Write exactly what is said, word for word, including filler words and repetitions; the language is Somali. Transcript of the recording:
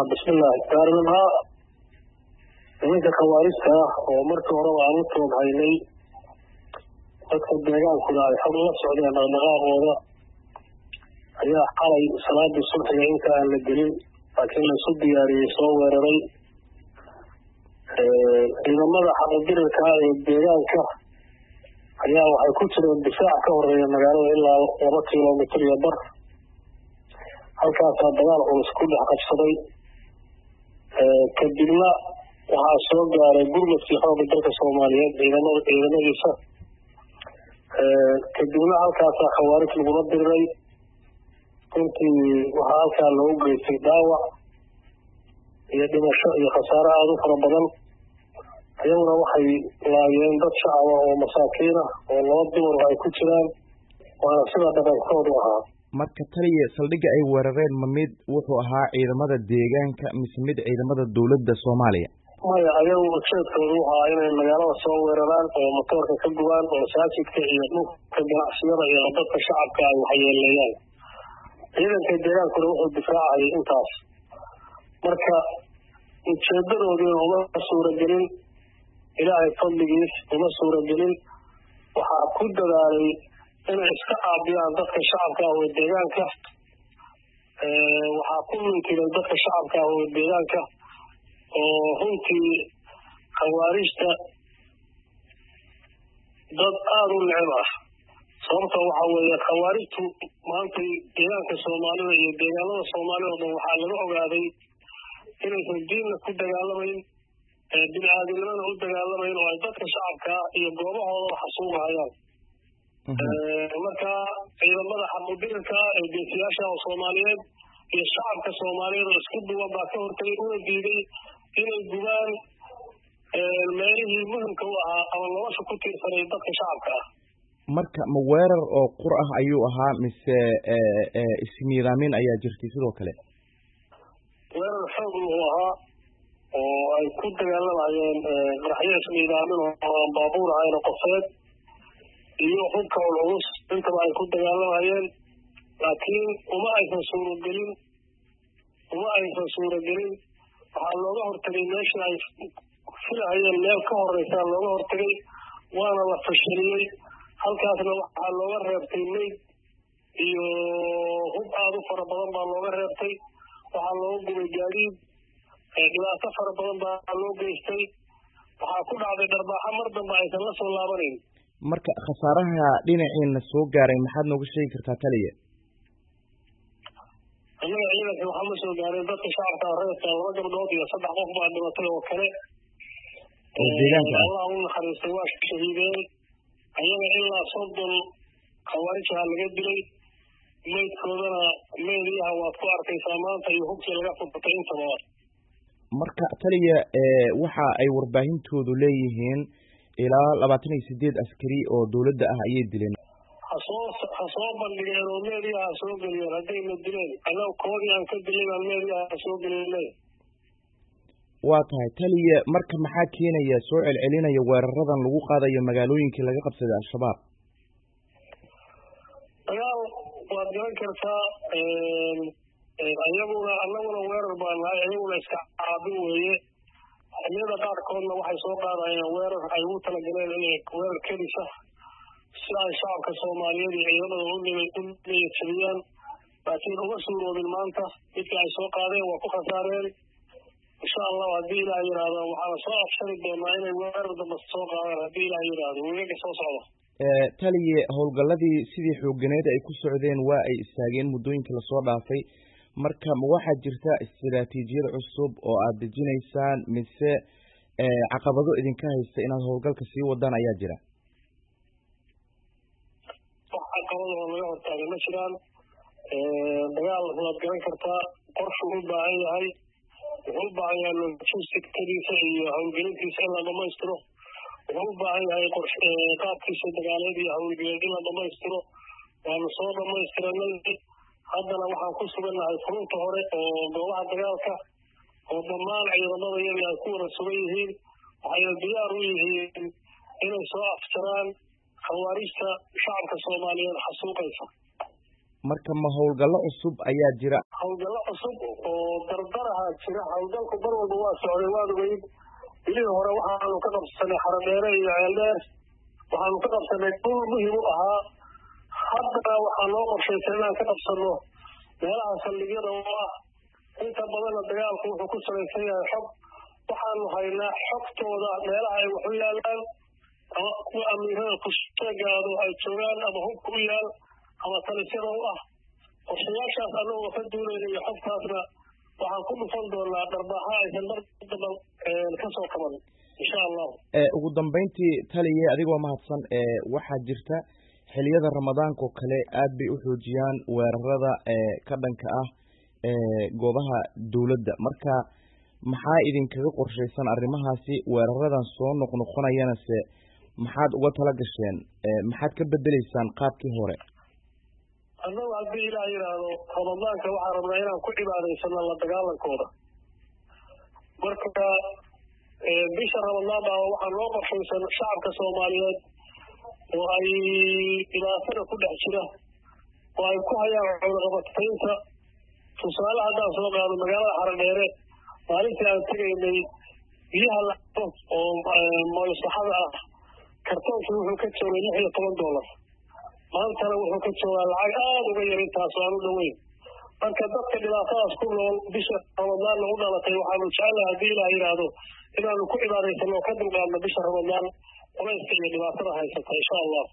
بسم الله gaarnimada nimanka khawaarista oo markii hore aan u toobhaynay dadka deegaankooda ay xog la socdeen dhaqdhaqaaqooda ayaa xalay salaadii subaxda inta aan la gelin laakiin la soo diyaariyay soo weeraray ciidamada xaqadirirka ee deegaanka ayaa waxay ku jireen difaac ka horeeya magaalada ilaa laba kiiloomitir iyo bar halkaasaa dagaal culus ku dhex qabsaday kadibna waxaa soo gaaray gurmadkii xoogga dalka soomaaliyeed ciidamada ciidamadiisa kadibna halkaasaa khawaarij lagula diriray runtii waxaa halkaa loogu geystay dhaawac iyo dhimasho iyo khasaare aada u fara badan ayaguna waxay laayeen dad shacaba oo masaakiin ah oo laba dumar ay ku jiraan waana sida dhaqankoodu ahaa marka taliya saldhigga ay weerareen ma mid wuxuu ahaa ciidamada deegaanka mise mid ciidamada dowladda Soomaaliya maya ayagu ujeedkoodu waxaa inay magaalada soo weeraraan oo matoorka ka gubaan oo masaajidka iyo dhulka ganacsiyada iyo dadka shacabka ay waxyeeleeyaan ciidanka deegaankuna wuxuu difaacayay intaas marka ujeedadoodii uma suuragelin ilaahay fadligiis uma suuragelin waxaa ku dadaalay inay iska caabiyaan dadka shacabka ah oo deegaanka waxaa ku minkiray dadka shacabka ah oo deegaanka oo runtii khawaarijta dad aada u neceb ah sababta waxaa weeye khawaarijtu maanta deegaanka soomaalida iyo deegaanada soomaalida oo dhan waxaa laga ogaaday inaysan diinna ku dagaalamayn bini-aadamnimada u dagaalamayn oo ay dadka shacabka iyo goobahooda xasuugahayaan marka ciidamada xaqudirirka ee geesiyaasha soomaaliyeed iyo shacabka soomaaliyeed oo isku duwan baa ka hortagay una diiday inay gubaan meelihii muhimka u ahaa ama nolosha ku tiirsanay dadka shacabka ah marka ma weerar oo qur ah ayuu ahaa mise ismiidaamin ayaa jirtay sidoo kale weerar xoog uu ahaa oo ay ku dagaalamayeen qaraxyo ismiidaamin oo aan baabuur ahayn qofeed iyo hubka culus intaba ay ku dagaalamayeen laakiin uma aysan suuragelin uma aysan suuragelin waxaa looga hortagay meesha ay filahayeen meel ka horeysaa looga hortagay waana la fashiliyey halkaasna waxaa looga reebtay meyd iyo hub aada u fara badan baa looga reebtay waxaa looga gubay gaadiid dhibaato fara badan baa loo geystay waxaa ku dhacday dharbaaxo mar dambe aysan la soo laabanayn marka khasaaraha dhinaciina soo gaaray maxaad nooga sheegi kartaa taliya annaga ciidanka waxaa ma soo gaaray dadka shacabka reerka laba gabdhood iyo saddex qof baa dhimatay oo kale allah u naxariistay waa shahiideen ayaga ilaa soddon khawaarijaha laga dilay meydkoodana meediyaha waad ku arkaysaa maanta iyo hubkii laga furtay intaba marka taliya waxa ay warbaahintoodu leeyihiin ilaa labaatan iyo sideed askari oo dowladda ah ayay dileen hasoo ha soo bandhigeen oo meediyaha soo geliyeen haddayna dileen annaga koodii aan ka dilay baan meediyaha soo geliyeen waa tahay taliya marka maxaa keenaya soo celcelinaya weeraradan lagu qaadayo magaalooyinkii laga qabsaday al-shabaab dagaal waad garan kartaa ayaguna annaguna weerar baan nahay ayaguna iska caabin weeye xilliyada qaarkoodna waxay soo qaadayeen weerar ay ugu talagaleen inay weerar kedisa si ay shacabka soomaaliyeed iyo ciidamada u niyadjabiyaan laakiin uma suuroobin maanta midka ay soo qaadeen waa ku khasaareen insha allahu haddii ilaah yidhaahdo waxaana soo afshari doonaa inay weerar damba soo qaadaan haddii ilaah yidhaahdo wegaga soo socda taliye howlgalladii sidii xooganeed ay ku socdeen waa ay istaageen muddooyinkii lasoo dhaafay marka ma waxaa jirta istiraatiijiyad cusub oo aad dejinaysaan mise caqabado idinka haysta inaad howlgalka sii wadaan ayaa jira wax caqabado oo laga hortaaga ma jiraan dagaal waad garan kartaa qorshu u baahan yahay wuxuu u baahan yahay logisticadiisa iyo howlgelintiisa in la dhamaystiro wuxuu u baahan yahay qaabkiisa dagaaleed iyo howlgeleed in la dhamaystiro waanu soo dhamaystiranay haddana waxaan ku sugannahay furunta hore oo goobaha dagaalka oo dhammaan ciidamada iyadii ay ku wada sugan yihiin waxayna diyaar u yihiin inay soo afjaraan khawaarijta shacabka soomaaliyeed xasuuqaysa marka ma howlgallo cusub ayaa jira? howlgallo cusub oo dardaraha jira. howlgalku mar walba waa socday, waad ogeyd bilihii hore waxaanu ka qabsanay Xaradheere iyo Ceeldheer, waxaanu ka qabsanay dhul muhiim u ahaa. haddana waxaa noo qorshaysan inaan ka qabsano meelaha saldhigyada oo ah inta badanna dagaalku wuxuu ku salaysan yahay xog. waxaanu haynaa xogtooda meelaha ay wax u yaalaan, ama kuwa amiirada kusheegaado ay joogaan, ama hubka u yaal, ama talisyada u ah. qorshayaashaas anagoo ka duulayna iyo xogtaasna waxaan ku dhufan doonaa dharbaaxa aysan mar damba kasoo kaban insha allahu. ugu dambeyntii taliye adigoo mahadsan, waxaa jirta xiliyada ramadaanka oo kale aad bay u xoojiyaan weerarada ka dhanka ah goobaha dowladda. marka maxaa idinkaga qorshaysan arrimahaasi? weeraradan soo noqnoqonayana se maxaad uga tala gasheen? maxaad ka bedeleysaan qaabkii hore? annagu haddii ilaah yidhaahdo ramadaanka waxaan rabnaa inaan ku cibaadaysano la dagaalankooda. marka bisha ramadaan baa waxaa noo qorshaysan shacabka soomaaliyeed oo ay dhibaatada ku dhex jira, oo ay ku hayaan cunaqabataynta. tusaale haddaan soo qaado magaalada Xaradheere, maalintii aan tegaynay biyaha lacabo oo moolsaxada ah kartoonkii wuxuu ka joogay lix iyo toban doolar, maantana wuxuu ka joogaa lacag aada uga yar intaas oo aan u dhoweyn. marka dadka dhibaatadaas ku nool bisha ramadaan lagu dhalatay waxaanu jecelahay haddii ilaah yidhaahdo inaanu ku cibaadaysano oo ka dulqaadno bisha ramadaan culayska iyo dhibaatada haysata insha allah.